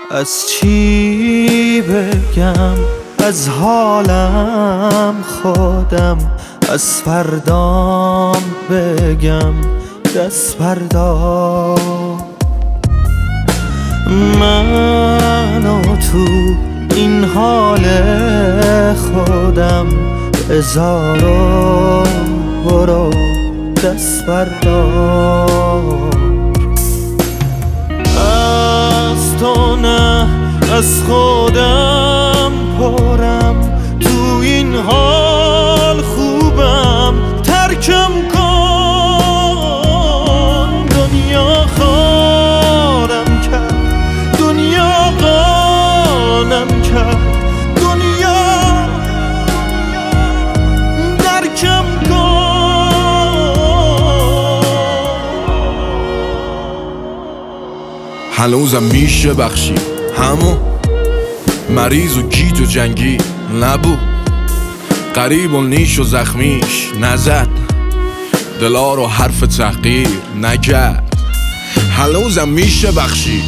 از چی بگم؟ از حالم خودم، از فردام بگم دست فردا. من و تو این حال خودم بذار و برو دست بردار. از تو نه از خودم پرم، تو این حال خوبم ترکم کن. دنیا خارم کرد، دنیا قانم کرد، دنیا درکم کن. هنوزم میشه بخشی همون مریض و گیج و جنگی نبود، قریب و نیش و زخمیش نزد، دلا رو حرف تحقیر نکرد. هنوزم میشه بخشی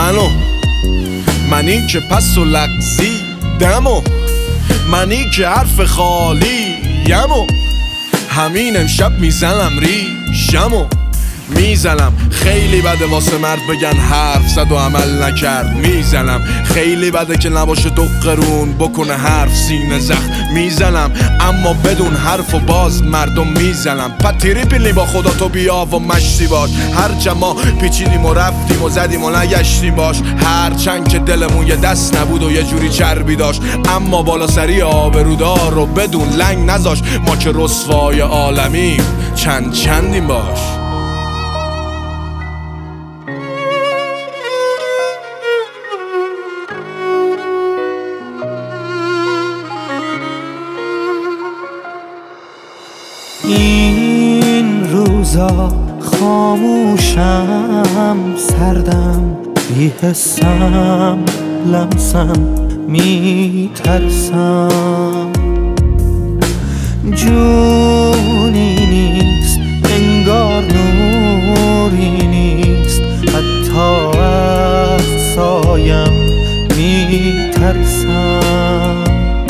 منی که پس و لغزی دمو، منی که حرف خالی یمو. همین امشب میزنم ریشمو میزنم. خیلی بده واسه مرد بگن حرف زد و عمل نکرد. میزنم خیلی بده که نباشه تو قرون بکنه حرف سینه زخم. میزنم اما بدون حرف و باز مردم میزنم. پتیری پیلی با خدا تو بیا و مشتی باش. هر ما پیچیدیم و رفتیم و زدیم و نگشتیم باش. هرچند که دلمون یه دست نبود و یه جوری چربی داشت، اما بالا سری آبرودار رو بدون لنگ نذاش. ما که رسوای عالمیم چندیم باش. این روزا خاموشم، سردم، بی‌حسم، لمسم، میترسم. جونی نیست انگار نوری نیست، حتی از سایم میترسم.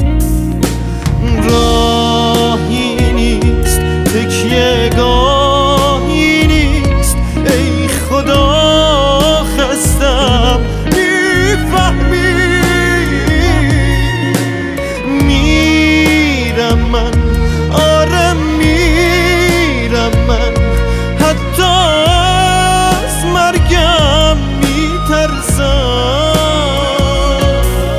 راهی نیست تکیه گاهی نیست، ای خدا خستم میفهمی. میرم من، آره میرم من، حتی از مرگم میترسم.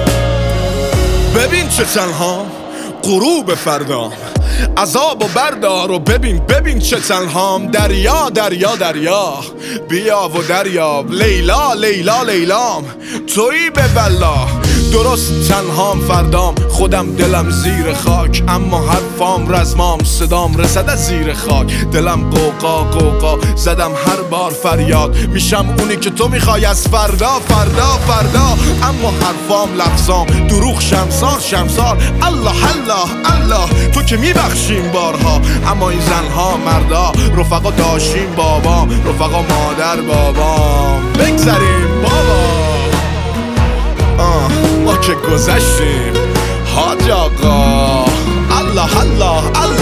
ببین چه تنها غروب فردام، عذاب و بردار و ببین چه تنهام. دریا دریا دریا بیا و دریاب. لیلا لیلا لیلام تویی به بلا. درست تنهام فردام، خودم دلم زیر خاک، اما حرفام رزمام، صدام رسد از زیر خاک. دلم قوقا قوقا زدم هر بار فریاد. میشم اونی که تو میخوای از فردا فردا فردا، اما حرفام لفظام دروغ شمسار شمسار. الله الله الله تو که میبخشیم بارها، اما این زنها مردا رفقا داشتیم بابام، رفقا مادر بابام. بگذریم بابا ما که گذشتیم حاج آقا. الله الله الله